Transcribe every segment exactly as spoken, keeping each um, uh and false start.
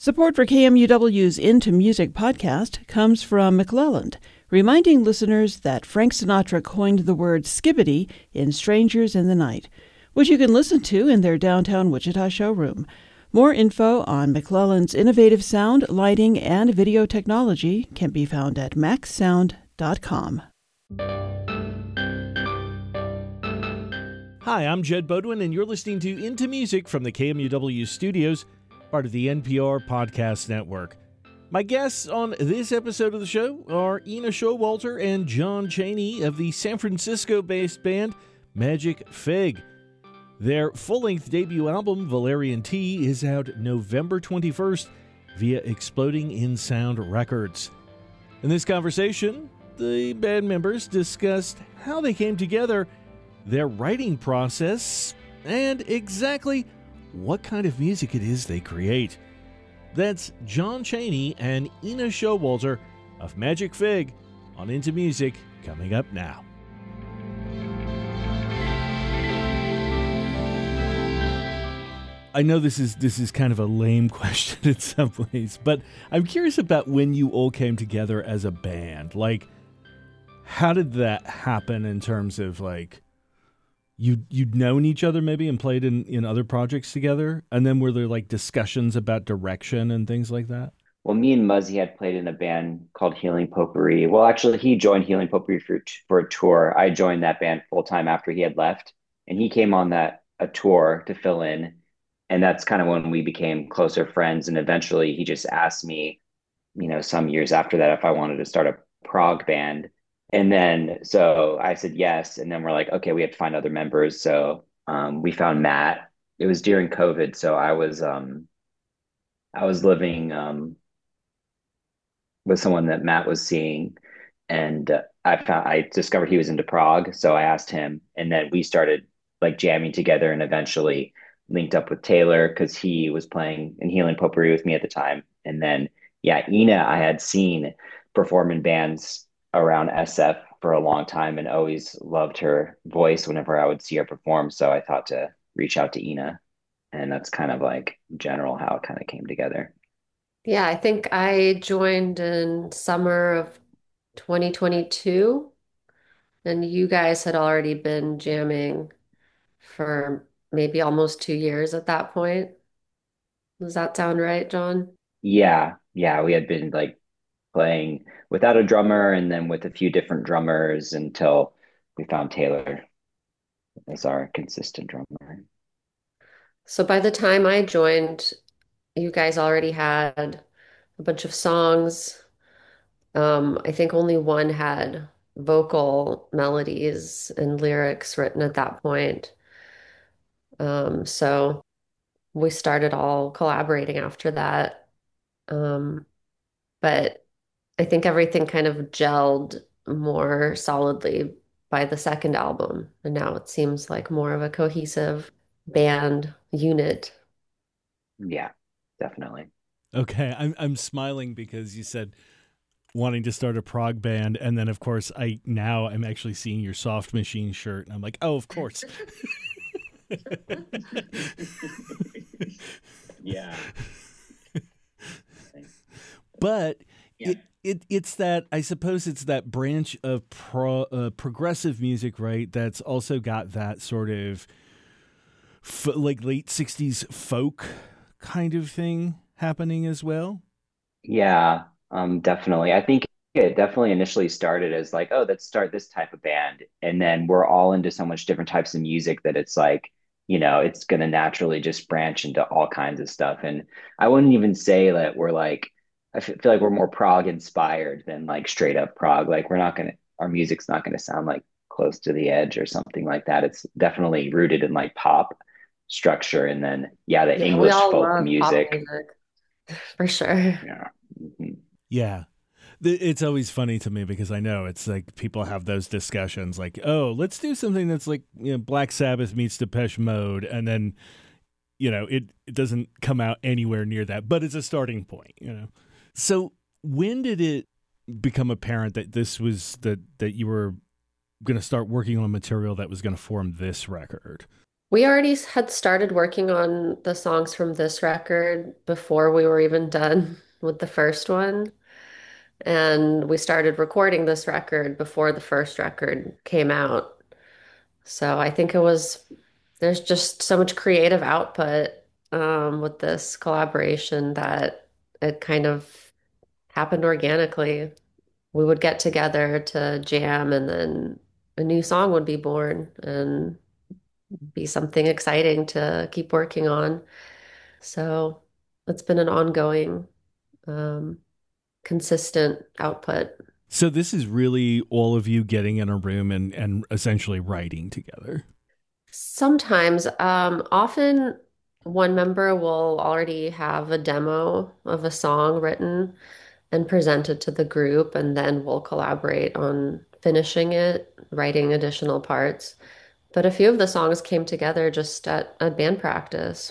Support for K M U W's Into Music podcast comes from McClelland, reminding listeners that Frank Sinatra coined the word skibbity in Strangers in the Night, which you can listen to in their downtown Wichita showroom. More info on McClelland's innovative sound, lighting, and video technology can be found at max sound dot com. Hi, I'm Jed Bodwin, and you're listening to Into Music from the K M U W studios, part of the N P R Podcast Network. My guests on this episode of the show are Ina Showalter and John Chaney of the San Francisco-based band Magic Fig. Their full-length debut album, Valerian Tea, is out November twenty-first via Exploding in Sound Records. In this conversation, the band members discussed how they came together, their writing process, and exactly what kind of music it is they create. That's John Chaney and Ina Showalter of Magic Fig on Into Music, coming up now. I know this is this is kind of a lame question in some ways, but I'm curious about when you all came together as a band. Like, how did that happen in terms of, like, you you'd known each other maybe and played in, in other projects together? And then were there, like, discussions about direction and things like that? Well, me and Muzzy had played in a band called Healing Potpourri. Well, actually, he joined Healing Potpourri for, for a tour. I joined that band full-time after he had left, and he came on that a tour to fill in. And that's kind of when we became closer friends. And eventually he just asked me, you know, some years after that, if I wanted to start a prog band. And then, so I said yes. And then we're like, okay, we have to find other members. So um, we found Matt. It was during COVID. So I was, um, I was living um, with someone that Matt was seeing. And uh, I found, I discovered he was into prog. So I asked him, and then we started like jamming together, and eventually linked up with Taylor because he was playing in Healing Potpourri with me at the time. And then, yeah, Ina, I had seen perform in bands around S F for a long time and always loved her voice whenever I would see her perform. So I thought to reach out to Ina. And that's kind of like general how it kind of came together. Yeah, I think I joined in summer of twenty twenty-two, and you guys had already been jamming for maybe almost two years at that point. Does that sound right, John? Yeah. Yeah. We had been like playing without a drummer and then with a few different drummers until we found Taylor as our consistent drummer. So by the time I joined, you guys already had a bunch of songs. Um, I think only one had vocal melodies and lyrics written at that point. Um, so we started all collaborating after that. Um, but I think everything kind of gelled more solidly by the second album. And now it seems like more of a cohesive band unit. Yeah, definitely. Okay, I'm I'm smiling because you said wanting to start a prog band, and then of course I now I'm actually seeing your Soft Machine shirt, and I'm like, oh, of course. Yeah. But yeah. it, it it's that, I suppose it's that branch of pro, uh, progressive music, right? That's also got that sort of f- like late sixties folk kind of thing happening as well. Yeah, um, definitely. I think it definitely initially started as like, oh, let's start this type of band. And then we're all into so much different types of music that it's like, you know, it's going to naturally just branch into all kinds of stuff. And I wouldn't even say that we're like, I f- feel like we're more prog inspired than like straight up prog. Like we're not going to, our music's not going to sound like Close to the Edge or something like that. It's definitely rooted in like pop structure. And then, yeah, the Yeah, we English all folk love pop music. music for sure. Yeah. Mhm. Yeah. Th- It's always funny to me because I know it's like people have those discussions like, oh, let's do something that's like, you know, Black Sabbath meets Depeche Mode. And then, you know, it, it doesn't come out anywhere near that, but it's a starting point, you know? So when did it become apparent that this was that, that you were going to start working on material that was going to form this record? We already had started working on the songs from this record before we were even done with the first one. And we started recording this record before the first record came out. So I think it was, there's just so much creative output um, with this collaboration that it kind of happened organically. We would get together to jam and then a new song would be born and be something exciting to keep working on. So it's been an ongoing, um, consistent output. So this is really all of you getting in a room and, and essentially writing together. Sometimes, um, often one member will already have a demo of a song written and present it to the group, and then we'll collaborate on finishing it, writing additional parts. But a few of the songs came together just at, at band practice.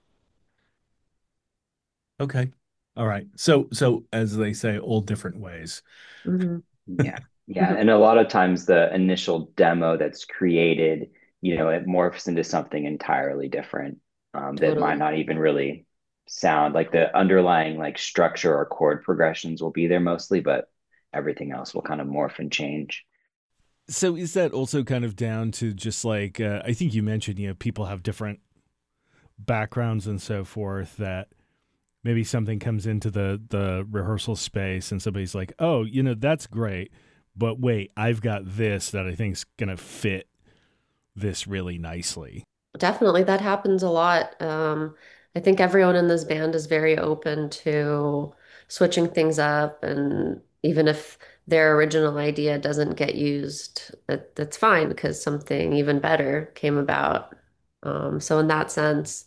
Okay. All right. So, so as they say, all different ways. Mhm. Yeah. Yeah. And a lot of times the initial demo that's created, you know, it morphs into something entirely different um, that might Totally. not even really sound like the underlying like structure or chord progressions will be there mostly, but everything else will kind of morph and change. So is that also kind of down to just like, uh, I think you mentioned, you know, people have different backgrounds and so forth, that maybe something comes into the, the rehearsal space and somebody's like, oh, you know, that's great, but wait, I've got this that I think's going to fit this really nicely. Definitely, that happens a lot. Um, I think everyone in this band is very open to switching things up, and even if their original idea doesn't get used, that, that's fine because something even better came about. Um, so in that sense,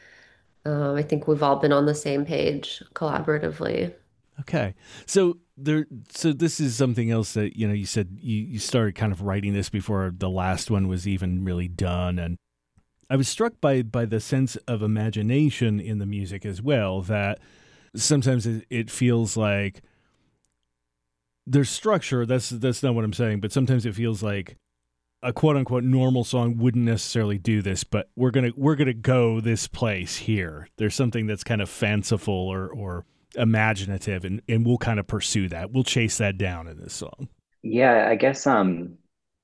um, I think we've all been on the same page collaboratively. Okay. So there, so this is something else that, you know, you said you, you started kind of writing this before the last one was even really done. And I was struck by, by the sense of imagination in the music as well, that sometimes it, it feels like there's structure. That's, that's not what I'm saying, but sometimes it feels like a quote unquote normal song wouldn't necessarily do this, but we're going to, we're going to go this place here. There's something that's kind of fanciful or, or, imaginative, and, and we'll kind of pursue that. We'll chase that down in this song. Yeah, I guess um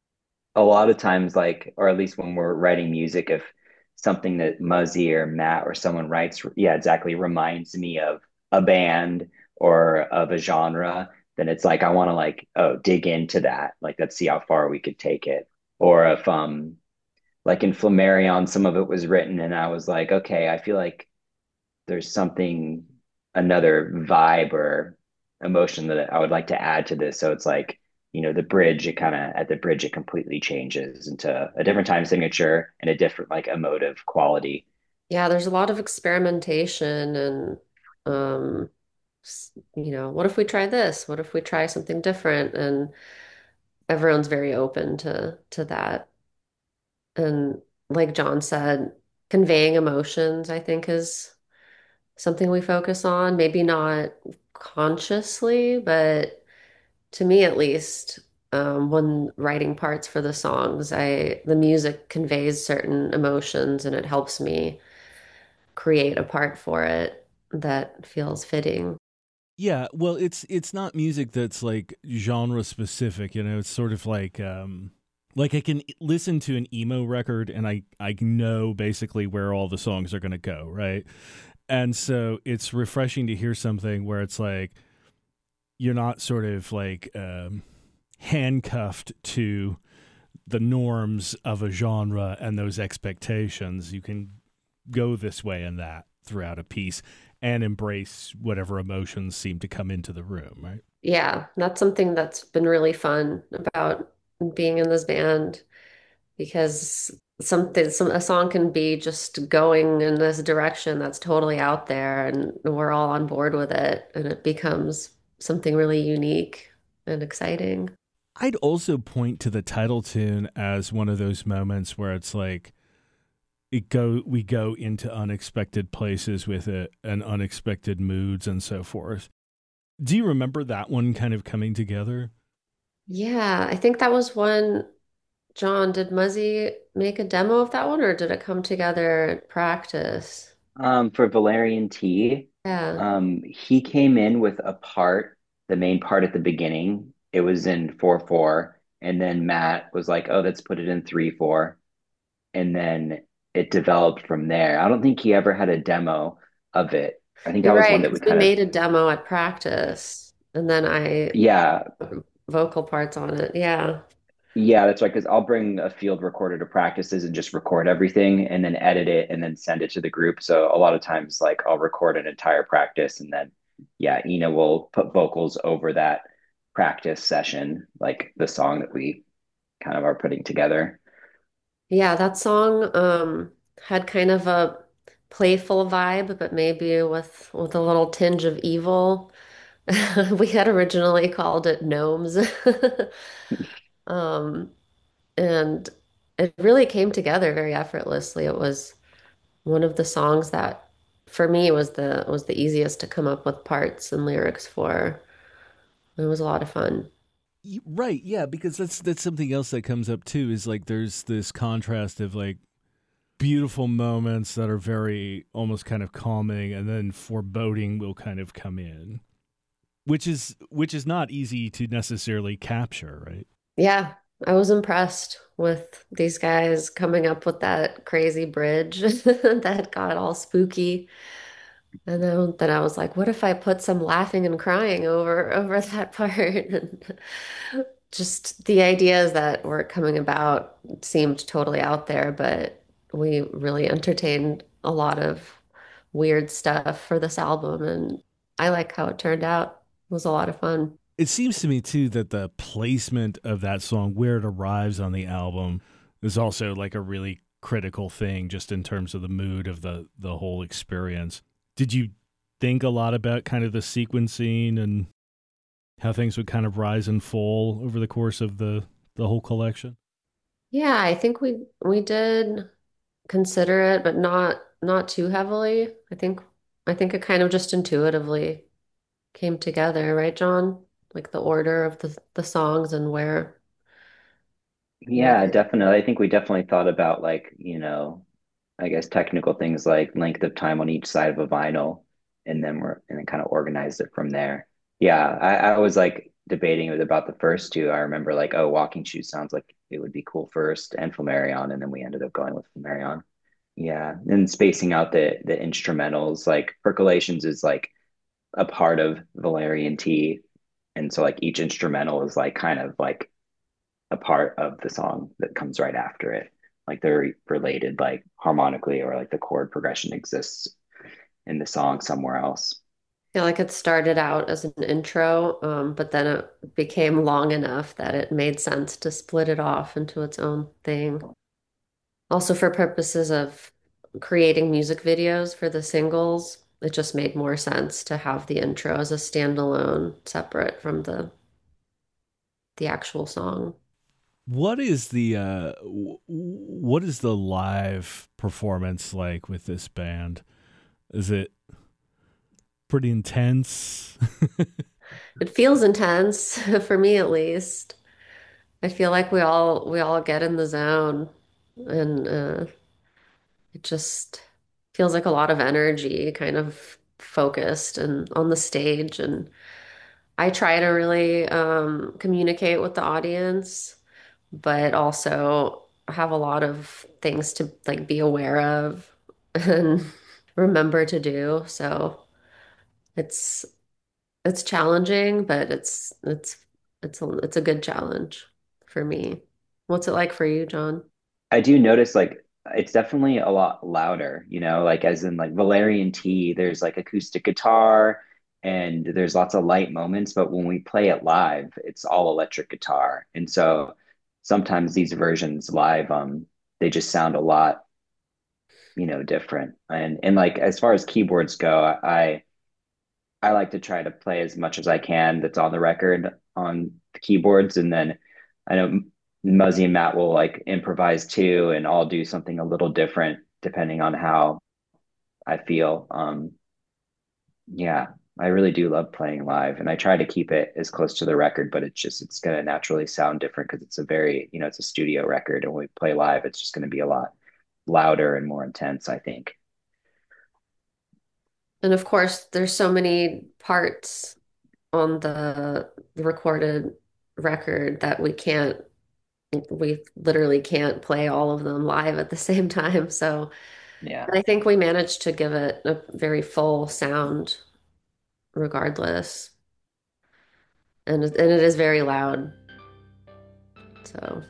a lot of times like or at least when we're writing music, if something that Muzzy or Matt or someone writes, yeah, exactly, reminds me of a band or of a genre, then it's like I want to like, oh, dig into that. Like let's see how far we could take it. Or if um like in Flammarion, some of it was written and I was like, okay, I feel like there's something, another vibe or emotion that I would like to add to this. So it's like, you know, the bridge, it kind of at the bridge, it completely changes into a different time signature and a different like emotive quality. Yeah, there's a lot of experimentation and, um, s- you know, what if we try this? What if we try something different? And everyone's very open to to that. And like John said, conveying emotions, I think, is something we focus on. Maybe not consciously, but to me at least, um, when writing parts for the songs, I the music conveys certain emotions and it helps me create a part for it that feels fitting. Yeah, well, it's it's not music that's like genre specific, you know. It's sort of like um like I can listen to an emo record and I I know basically where all the songs are going to go, right? And so it's refreshing to hear something where it's like you're not sort of like um handcuffed to the norms of a genre and those expectations. You can go this way and that throughout a piece and embrace whatever emotions seem to come into the room, right? Yeah, that's something that's been really fun about being in this band because something some a song can be just going in this direction that's totally out there and we're all on board with it and it becomes something really unique and exciting. I'd also point to the title tune as one of those moments where it's like it go we go into unexpected places with it and unexpected moods and so forth. Do you remember that one kind of coming together? Yeah, I think that was one John, did Muzzy make a demo of that one or did it come together at practice? Um, for Valerian T, Yeah. um, he came in with a part, the main part at the beginning. It was in four four, and then Matt was like, "Oh, let's put it in three four," and then it developed from there. I don't think he ever had a demo of it. I think You're that was right, one that we because we kind of, made a demo at practice and then I yeah, vocal parts on it. Yeah. yeah, that's right. Because I'll bring a field recorder to practices and just record everything and then edit it and then send it to the group. So a lot of times, like I'll record an entire practice and then, yeah, Ina will put vocals over that practice session, like the song that we kind of are putting together. Yeah, that song um had kind of a playful vibe, but maybe with with a little tinge of evil. We had originally called it Gnomes. Um, and it really came together very effortlessly. It was one of the songs that for me was the was the easiest to come up with parts and lyrics for. It was a lot of fun. Y- Right, yeah, because that's that's something else that comes up too. Is like there's this contrast of like beautiful moments that are very almost kind of calming, and then foreboding will kind of come in, which is which is not easy to necessarily capture, right? Yeah, I was impressed with these guys coming up with that crazy bridge that got all spooky. And then, then I was like, what if I put some laughing and crying over over that part? And just the ideas that were coming about seemed totally out there, but we really entertained a lot of weird stuff for this album, and I like how it turned out. It was a lot of fun. It seems to me too that the placement of that song, where it arrives on the album, is also like a really critical thing, just in terms of the mood of the the whole experience. Did you think a lot about kind of the sequencing and how things would kind of rise and fall over the course of the the whole collection? Yeah, I think we we did consider it, but not not too heavily. I think I think it kind of just intuitively came together, right, John? Like the order of the the songs and where where Yeah, they definitely. I think we definitely thought about like, you know, I guess technical things like length of time on each side of a vinyl, and then we're and then kind of organized it from there. Yeah, I, I was like debating it about the first two. I remember like, oh, Walking Shoes sounds like it would be cool first, and Flammarion, and then we ended up going with Flammarion. Yeah, and spacing out the the instrumentals, like Percolations is like a part of Valerian T, and so like each instrumental is like kind of like a part of the song that comes right after it. Like they're related, like harmonically, or like the chord progression exists in the song somewhere else. feel like it started out as an intro, um, but then it became long enough that it made sense to split it off into its own thing. Also, for purposes of creating music videos for the singles, it just made more sense to have the intro as a standalone, separate from the the actual song. What is the uh, what is the live performance like with this band? Is it pretty intense? It feels intense for me at least. I feel like we all we all get in the zone and uh, it just feels like a lot of energy kind of focused and on the stage and I try to really um, communicate with the audience, but also have a lot of things to like be aware of and remember to do. So it's it's challenging, but it's it's it's a it's a good challenge for me. What's it like for you, John? I do notice like it's definitely a lot louder, you know, like as in like Valerian T, there's like acoustic guitar and there's lots of light moments, but when we play it live, it's all electric guitar. And so sometimes these versions live, um, they just sound a lot, you know, different. And and like as far as keyboards go, I I like to try to play as much as I can that's on the record on the keyboards. And then I know Muzzy and Matt will like improvise too, and I'll do something a little different depending on how I feel. Um, yeah. I really do love playing live, and I try to keep it as close to the record, but it's just it's going to naturally sound different because it's a very, you know, it's a studio record, and when we play live, it's just going to be a lot louder and more intense, I think. And of course, there's so many parts on the recorded record that we can't, we literally can't play all of them live at the same time. So Yeah. I think we managed to give it a very full sound regardless. And, and it is very loud. So.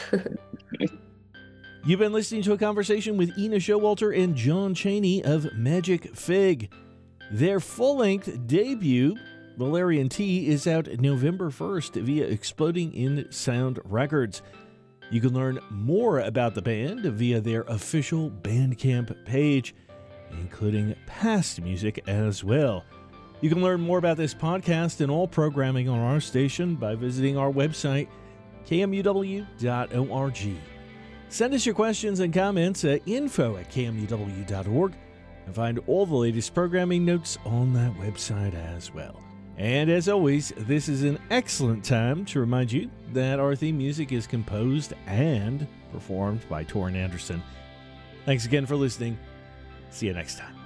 You've been listening to a conversation with Ina Showalter and John Chaney of Magic Fig. Their full-length debut, Valerian Tea, is out November first via Exploding in Sound Records. You can learn more about the band via their official Bandcamp page, including past music as well. You can learn more about this podcast and all programming on our station by visiting our website, k m u w dot org. Send us your questions and comments at info at k m u w dot org and find all the latest programming notes on that website as well. And as always, this is an excellent time to remind you that our theme music is composed and performed by Torrin Anderson. Thanks again for listening. See you next time.